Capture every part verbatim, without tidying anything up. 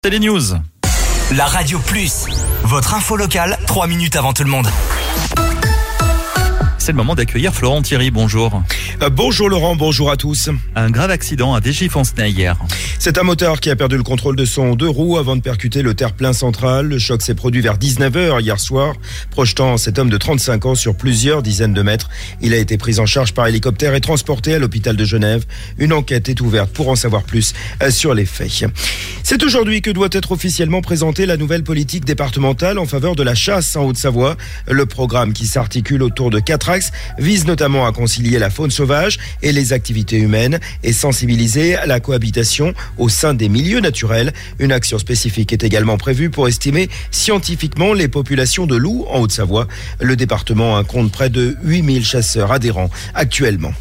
C'est les news. La Radio Plus, votre info locale, trois minutes avant tout le monde. C'est le moment d'accueillir Florent Thierry, bonjour. Euh, bonjour Laurent, bonjour à tous. Un grave accident à Végey-Fontenay hier. C'est un moteur qui a perdu le contrôle de son deux roues avant de percuter le terre-plein central. Le choc s'est produit vers dix-neuf heures hier soir, projetant cet homme de trente-cinq ans sur plusieurs dizaines de mètres. Il a été pris en charge par hélicoptère et transporté à l'hôpital de Genève. Une enquête est ouverte pour en savoir plus sur les faits. C'est aujourd'hui que doit être officiellement présentée la nouvelle politique départementale en faveur de la chasse en Haute-Savoie. Le programme, qui s'articule autour de quatre axes, vise notamment à concilier la faune sauvage et les activités humaines et sensibiliser à la cohabitation au sein des milieux naturels. Une action spécifique est également prévue pour estimer scientifiquement les populations de loups en Haute-Savoie. Le département compte près de huit mille chasseurs adhérents actuellement.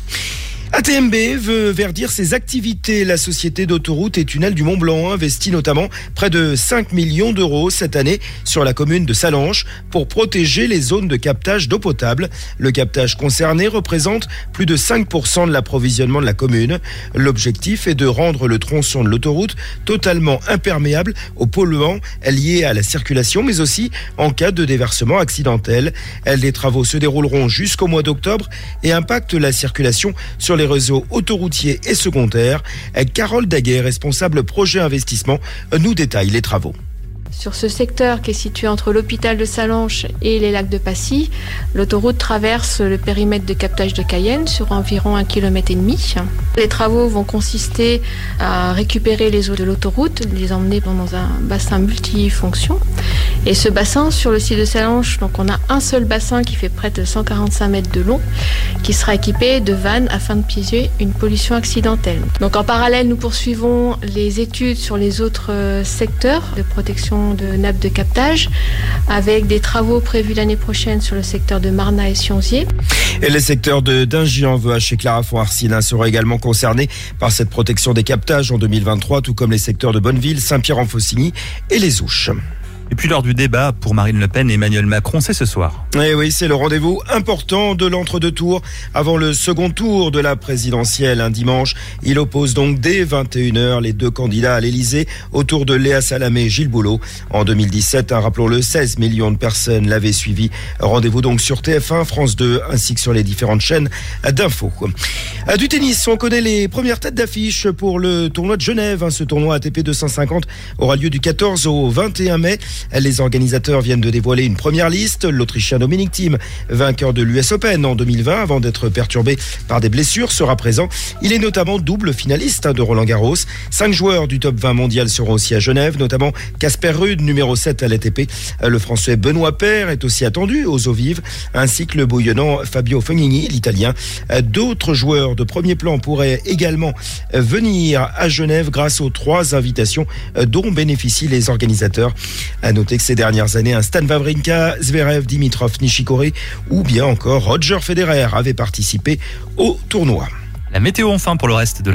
A T M B veut verdir ses activités. La société d'autoroutes et tunnels du Mont-Blanc investit notamment près de cinq millions d'euros cette année sur la commune de Sallanches pour protéger les zones de captage d'eau potable. Le captage concerné représente plus de cinq pour cent de l'approvisionnement de la commune. L'objectif est de rendre le tronçon de l'autoroute totalement imperméable aux polluants liés à la circulation, mais aussi en cas de déversement accidentel. Les travaux se dérouleront jusqu'au mois d'octobre et impactent la circulation sur les réseaux autoroutiers et secondaires. Carole Daguet, responsable projet investissement, nous détaille les travaux. Sur ce secteur qui est situé entre l'hôpital de Sallanches et les lacs de Passy, l'autoroute traverse le périmètre de captage de Cayenne sur environ un kilomètre et demi. Les travaux vont consister à récupérer les eaux de l'autoroute, les emmener dans un bassin multifonction. Et ce bassin, sur le site de Sallanches, donc on a un seul bassin qui fait près de cent quarante-cinq mètres de long, qui sera équipé de vannes afin de piéger une pollution accidentelle. Donc en parallèle, nous poursuivons les études sur les autres secteurs de protection de nappes de captage, avec des travaux prévus l'année prochaine sur le secteur de Marna et Sionzier. Et les secteurs de Dingy en Veche et Clarafond-Arcine seraient également concernés par cette protection des captages en deux mille vingt-trois, tout comme les secteurs de Bonneville, Saint-Pierre-en-Faucigny et les Ouches. Et puis lors du débat pour Marine Le Pen et Emmanuel Macron, c'est ce soir. Et oui, c'est le rendez-vous important de l'entre-deux tours avant le second tour de la présidentielle. Un dimanche, il oppose donc dès vingt et une heures les deux candidats à l'Elysée autour de Léa Salamé et Gilles Boulot. En deux mille dix-sept, hein, rappelons-le, seize millions de personnes l'avaient suivi. Rendez-vous donc sur T F un, France deux, ainsi que sur les différentes chaînes d'infos. À du tennis, on connaît les premières têtes d'affiche pour le tournoi de Genève. Ce tournoi A T P deux cent cinquante aura lieu du quatorze au vingt et un mai. Les organisateurs viennent de dévoiler une première liste. L'Autrichien Dominic Thiem, vainqueur de l'U S Open en deux mille vingt avant d'être perturbé par des blessures, sera présent. Il est notamment double finaliste de Roland Garros. Cinq joueurs du top vingt mondial seront aussi à Genève, notamment Casper Ruud, numéro sept à l'A T P. Le Français Benoît Paire est aussi attendu aux eaux vives, ainsi que le bouillonnant Fabio Fognini, l'Italien. D'autres joueurs de premier plan pourraient également venir à Genève grâce aux trois invitations dont bénéficient les organisateurs. À noter que ces dernières années, un Stan Wawrinka, Zverev, Dimitrov, Nishikori ou bien encore Roger Federer avaient participé au tournoi. La météo enfin pour le reste de la